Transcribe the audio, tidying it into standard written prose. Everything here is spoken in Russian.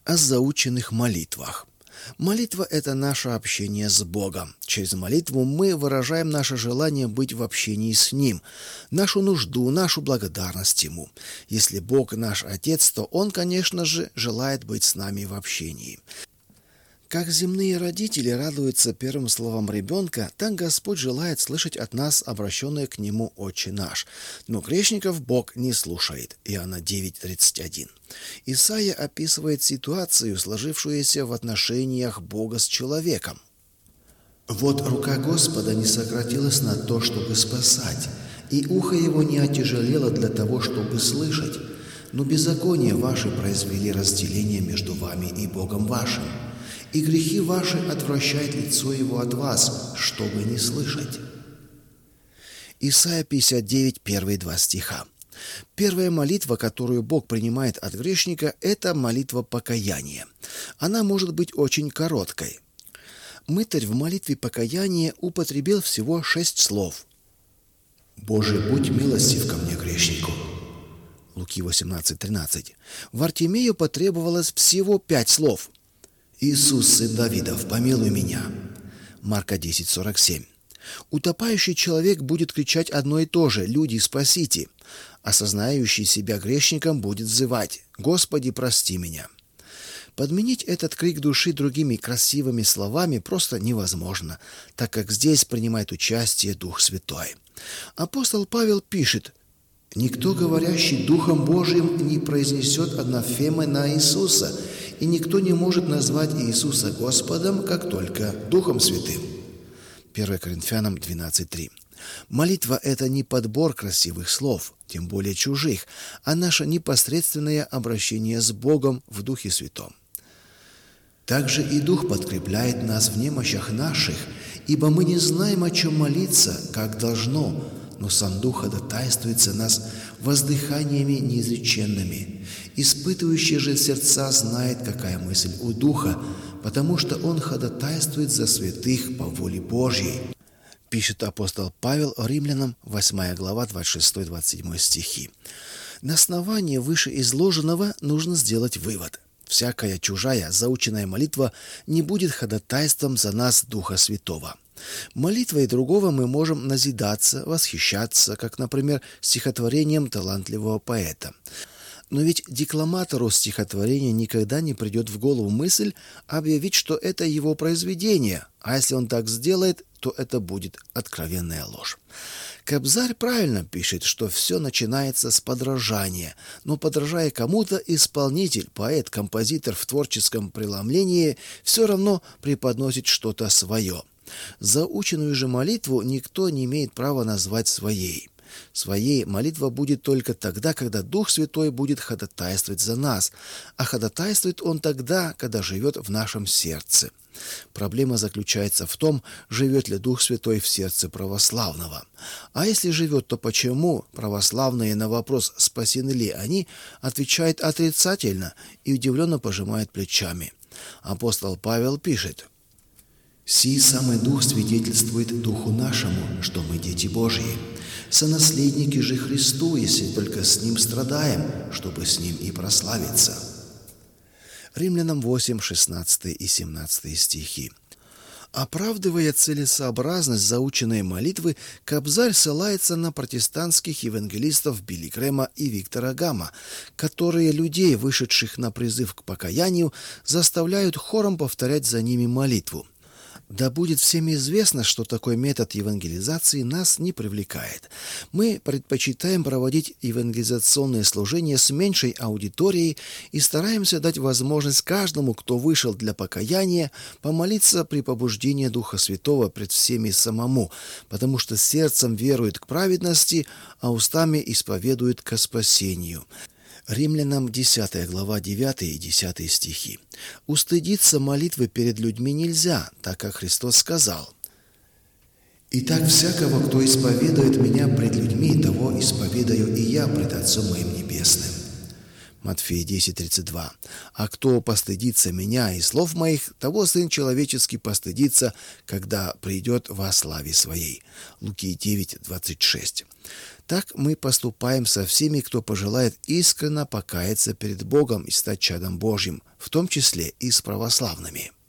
о заученных молитвах. Молитва – это наше общение с Богом. Через молитву мы выражаем наше желание быть в общении с Ним, нашу нужду, нашу благодарность Ему. Если Бог наш Отец, то Он, конечно же, желает быть с нами в общении. Как земные родители радуются первым словам ребенка, так Господь желает слышать от нас обращенное к Нему «Отче наш». Но грешников Бог не слушает. Иоанна 9:31. Исайя описывает ситуацию, сложившуюся в отношениях Бога с человеком. «Вот рука Господа не сократилась на то, чтобы спасать, и ухо Его не отяжелело для того, чтобы слышать. Но беззакония ваши произвели разделение между вами и Богом вашим. И грехи ваши отвращает лицо Его от вас, чтобы не слышать». Исайя 59, первые 2 стиха. Первая молитва, которую Бог принимает от грешника, это молитва покаяния. Она может быть очень короткой. Мытарь в молитве покаяния употребил всего 6 слов. «Боже, будь милостив ко мне, грешнику». Луки 18:13. Вартимею потребовалось всего 5 слов. «Иисус, сын Давидов, помилуй меня». Марка 10:47. Утопающий человек будет кричать одно и то же: «Люди, спасите!» Осознающий себя грешником будет взывать: «Господи, прости меня!» Подменить этот крик души другими красивыми словами просто невозможно, так как здесь принимает участие Дух Святой. Апостол Павел пишет: «Никто, говорящий Духом Божиим, не произнесет анафемы на Иисуса, и никто не может назвать Иисуса Господом, как только Духом Святым». 1 Коринфянам 12:3. Молитва – это не подбор красивых слов, тем более чужих, а наше непосредственное обращение с Богом в Духе Святом. «Также и Дух подкрепляет нас в немощах наших, ибо мы не знаем, о чем молиться, как должно, но сам Дух ходатайствует за нас воздыханиями неизреченными. Испытывающий же сердца знает, какая мысль у Духа, потому что Он ходатайствует за святых по воле Божьей», пишет апостол Павел Римлянам, 8 глава, 26-27 стихи. На основании вышеизложенного нужно сделать вывод. Всякая чужая заученная молитва не будет ходатайством за нас Духа Святого. Молитвой другого мы можем назидаться, восхищаться, как, например, стихотворением талантливого поэта. Но ведь декламатору стихотворения никогда не придет в голову мысль объявить, что это его произведение, а если он так сделает, то это будет откровенная ложь. Кобзарь правильно пишет, что все начинается с подражания, но подражая кому-то, исполнитель, поэт, композитор в творческом преломлении все равно преподносит что-то свое. Заученную же молитву никто не имеет права назвать своей. Своей молитва будет только тогда, когда Дух Святой будет ходатайствовать за нас, а ходатайствует Он тогда, когда живет в нашем сердце. Проблема заключается в том, живет ли Дух Святой в сердце православного. А если живет, то почему православные на вопрос, спасены ли они, отвечают отрицательно и удивленно пожимают плечами. Апостол Павел пишет: «Сий самый Дух свидетельствует Духу нашему, что мы дети Божьи, сонаследники же Христу, если только с Ним страдаем, чтобы с Ним и прославиться». Римлянам 8, 16 и 17 стихи. Оправдывая целесообразность заученной молитвы, Кобзарь ссылается на протестантских евангелистов Билли Грэма и Виктора Гама, которые людей, вышедших на призыв к покаянию, заставляют хором повторять за ними молитву. Да будет всем известно, что такой метод евангелизации нас не привлекает. Мы предпочитаем проводить евангелизационные служения с меньшей аудиторией и стараемся дать возможность каждому, кто вышел для покаяния, помолиться при побуждении Духа Святого пред всеми самому, потому что сердцем верует к праведности, а устами исповедует ко спасению. Римлянам 10 глава 9 и 10 стихи. Устыдиться молитвы перед людьми нельзя, так как Христос сказал: «Итак, всякого, кто исповедует меня пред людьми, того исповедаю и я пред Отцом моим Небесным». Матфея 10:32. «А кто постыдится меня и слов моих, того Сын Человеческий постыдится, когда придет во славе Своей». Луки 9:26. Так мы поступаем со всеми, кто пожелает искренне покаяться перед Богом и стать чадом Божьим, в том числе и с православными.